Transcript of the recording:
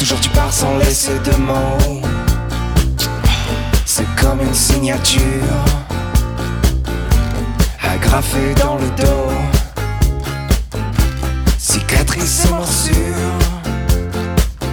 Toujours tu pars sans laisser de mots. C'est comme une signature agrafée dans le dos. Cicatrice et morsure.